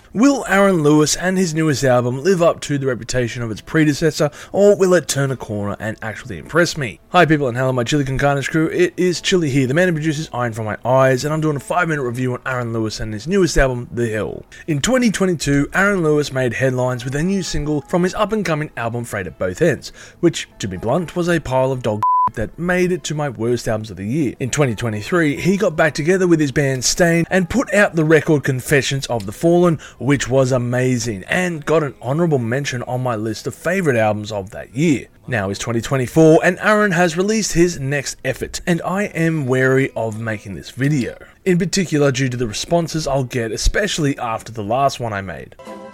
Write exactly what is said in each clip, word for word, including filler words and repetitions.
Will Aaron Lewis and his newest album live up to the reputation of its predecessor, or will it turn a corner and actually impress me? Hi people, and hello my Chili Con Carnage crew, it is Chili here, the man who produces Iron From My Eyes, and I'm doing a five minute review on Aaron Lewis and his newest album, The Hill. In twenty twenty-two, Aaron Lewis made headlines with a new single from his up and coming album Frayed at Both Ends, which, to be blunt, was a pile of dog that made it to my worst albums of the year. In twenty twenty-three, he got back together with his band Stain and put out the record Confessions of the Fallen, which was amazing and got an honourable mention on my list of favourite albums of that year. Now is twenty twenty-four and Aaron has released his next effort, and I am wary of making this video, in particular due to the responses I'll get, especially after the last one I made.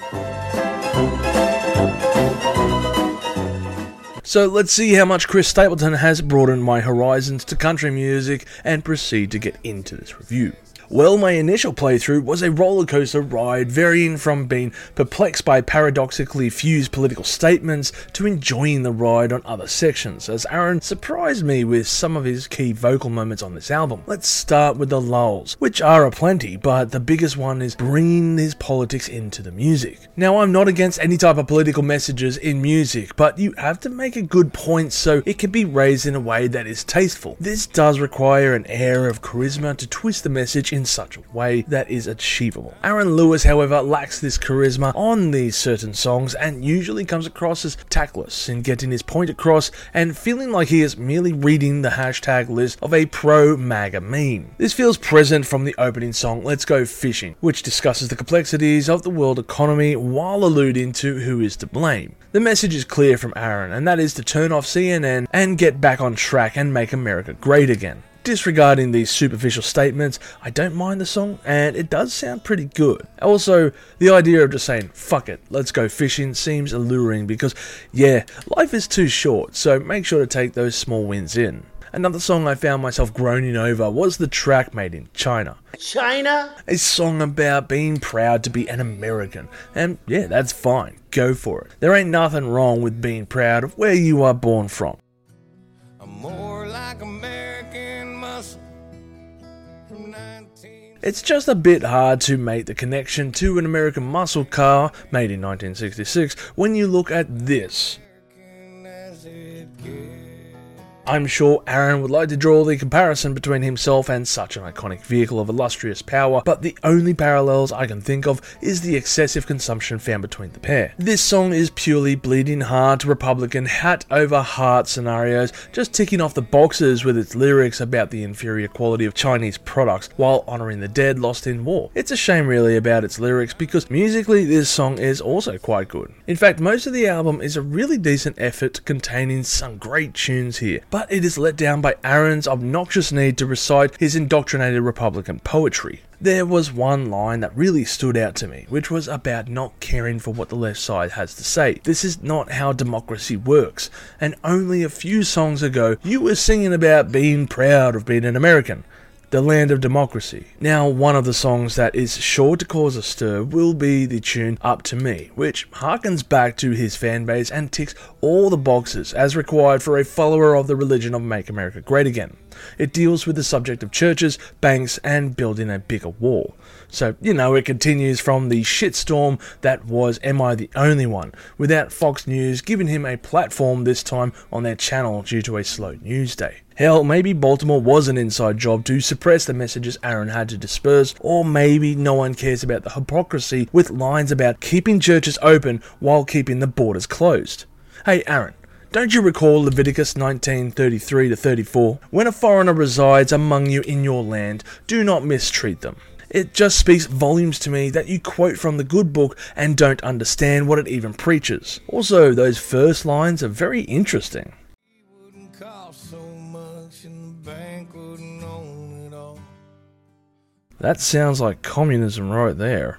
So let's see how much Chris Stapleton has broadened my horizons to country music and proceed to get into this review. Well, my initial playthrough was a rollercoaster ride, varying from being perplexed by paradoxically fused political statements to enjoying the ride on other sections, as Aaron surprised me with some of his key vocal moments on this album. Let's start with the lulls, which are aplenty, but the biggest one is bringing his politics into the music. Now, I'm not against any type of political messages in music, but you have to make a good point so it can be raised in a way that is tasteful. This does require an air of charisma to twist the message in such a way that is achievable. Aaron Lewis, however, lacks this charisma on these certain songs and usually comes across as tactless in getting his point across and feeling like he is merely reading the hashtag list of a pro-MAGA meme. This feels present from the opening song Let's Go Fishing, which discusses the complexities of the world economy while alluding to who is to blame. The message is clear from Aaron, and that is to turn off C N N and get back on track and make America great again. Disregarding these superficial statements, I don't mind the song, and it does sound pretty good. Also, the idea of just saying, fuck it, let's go fishing seems alluring because, yeah, life is too short, so make sure to take those small wins in. Another song I found myself groaning over was the track Made in China. China? A song about being proud to be an American, and yeah, that's fine, go for it. There ain't nothing wrong with being proud of where you are born from. I'm more like American muscle. It's just a bit hard to make the connection to an American muscle car made in nineteen sixty-six when you look at this. I'm sure Aaron would like to draw the comparison between himself and such an iconic vehicle of illustrious power, but the only parallels I can think of is the excessive consumption found between the pair. This song is purely bleeding heart Republican hat over heart scenarios, just ticking off the boxes with its lyrics about the inferior quality of Chinese products while honouring the dead lost in war. It's a shame really about its lyrics because musically this song is also quite good. In fact, most of the album is a really decent effort containing some great tunes here, but it is let down by Aaron's obnoxious need to recite his indoctrinated Republican poetry. There was one line that really stood out to me, which was about not caring for what the left side has to say. This is not how democracy works, and only a few songs ago you were singing about being proud of being an American. The land of democracy. Now, one of the songs that is sure to cause a stir will be the tune Up to Me, which harkens back to his fanbase and ticks all the boxes as required for a follower of the religion of Make America Great Again. It deals with the subject of churches, banks, and building a bigger wall. So, you know, it continues from the shitstorm that was Am I the Only One, without Fox News giving him a platform this time on their channel due to a slow news day. Hell, maybe Baltimore was an inside job to suppress the messages Aaron had to disperse, or maybe no one cares about the hypocrisy with lines about keeping churches open while keeping the borders closed. Hey Aaron, don't you recall Leviticus nineteen thirty-three to thirty-four? When a foreigner resides among you in your land, do not mistreat them. It just speaks volumes to me that you quote from the good book and don't understand what it even preaches. Also, those first lines are very interesting. That sounds like communism right there.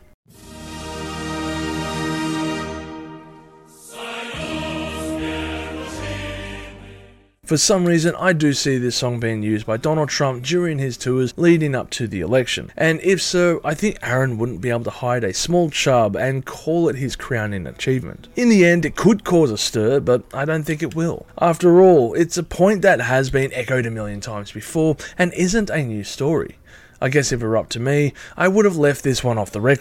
For some reason, I do see this song being used by Donald Trump during his tours leading up to the election, and if so, I think Aaron wouldn't be able to hide a small chub and call it his crowning achievement. In the end, it could cause a stir, but I don't think it will. After all, it's a point that has been echoed a million times before and isn't a new story. I guess if it were up to me, I would have left this one off the record.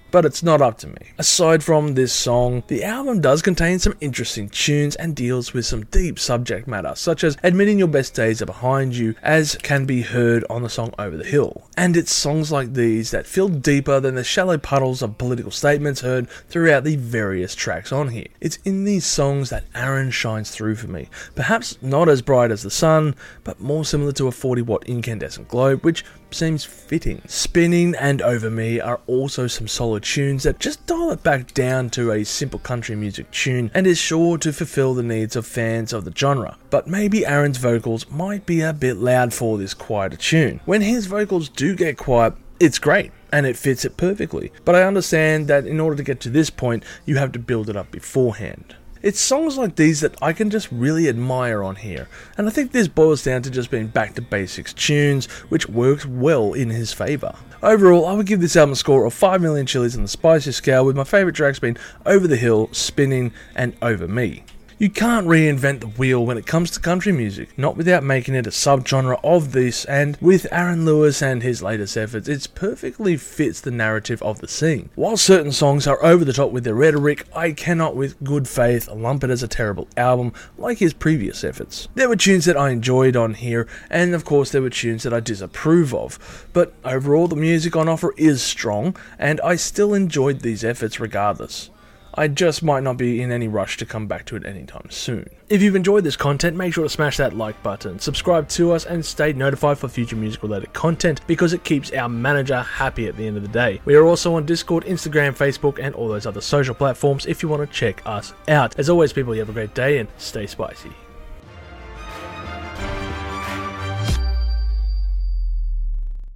but it's not up to me. Aside from this song, the album does contain some interesting tunes and deals with some deep subject matter, such as admitting your best days are behind you, as can be heard on the song Over the Hill. And it's songs like these that feel deeper than the shallow puddles of political statements heard throughout the various tracks on here. It's in these songs that Aaron shines through for me. Perhaps not as bright as the sun, but more similar to a forty watt incandescent globe, which seems fitting. Spinning and Over Me are also some solid tunes that just dial it back down to a simple country music tune and is sure to fulfill the needs of fans of the genre. But maybe Aaron's vocals might be a bit loud for this quieter tune. When his vocals do get quiet, it's great and it fits it perfectly. But I understand that in order to get to this point, you have to build it up beforehand. It's songs like these that I can just really admire on here, and I think this boils down to just being back to basics tunes, which works well in his favour. Overall, I would give this album a score of five million chilies on the spicy scale, with my favourite tracks being Over the Hill, Spinning, and Over Me. You can't reinvent the wheel when it comes to country music, not without making it a subgenre of this, and with Aaron Lewis and his latest efforts, it perfectly fits the narrative of the scene. While certain songs are over the top with their rhetoric, I cannot with good faith lump it as a terrible album like his previous efforts. There were tunes that I enjoyed on here, and of course there were tunes that I disapprove of, but overall the music on offer is strong, and I still enjoyed these efforts regardless. I just might not be in any rush to come back to it anytime soon. If you've enjoyed this content, make sure to smash that like button, subscribe to us, and stay notified for future music related content, because it keeps our manager happy at the end of the day. We are also on Discord, Instagram, Facebook, and all those other social platforms if you want to check us out. As always, people, you have a great day and stay spicy.